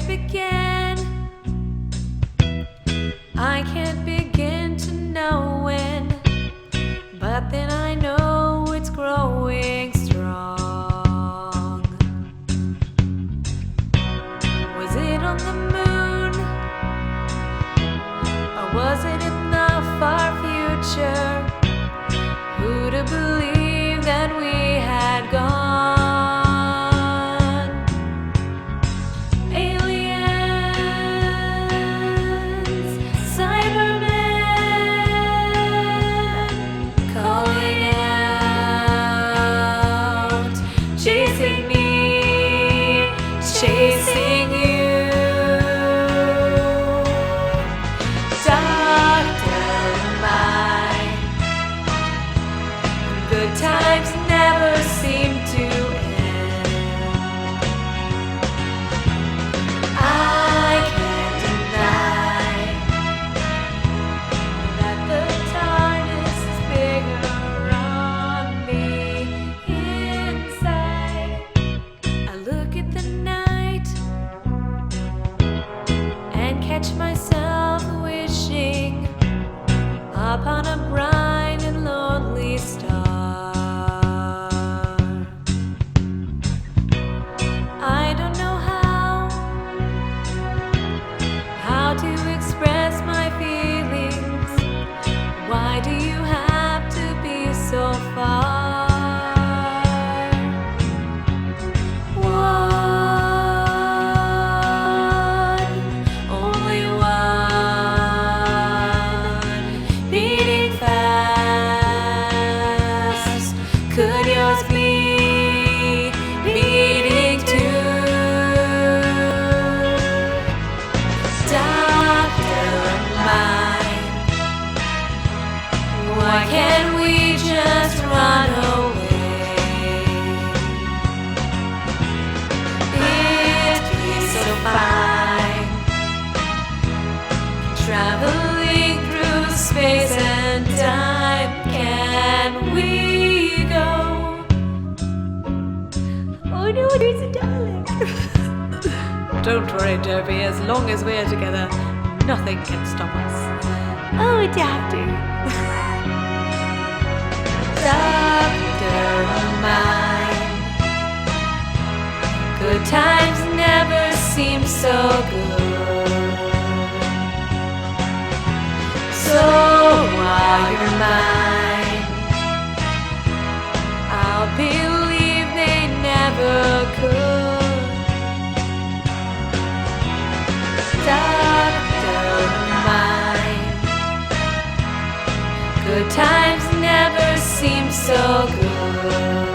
begin? I can't begin to know when, but then I know it's growing strong. Was it on the moon, or was it in the far future? Who'd have believed that we had gone? Chasing me, chasing you. Doctor mine, good times never seem to end. I can't deny that the darkness is bigger on me. Catch myself wishing upon a bright and lonely star. I don't know how to express my feelings. Why do you have to be so far? Could yours be beating too? Doctor mine, why can't we just run away? It'd be so fine, traveling through space and time. Can we? Oh no, there's a darling. Don't worry, Derby. As long as we're together, nothing can stop us. Oh, Doctor. Doctor mine, good times never seem so good. So while you're mine, I'll believe they never could. Doctor mine, good times never seem so good.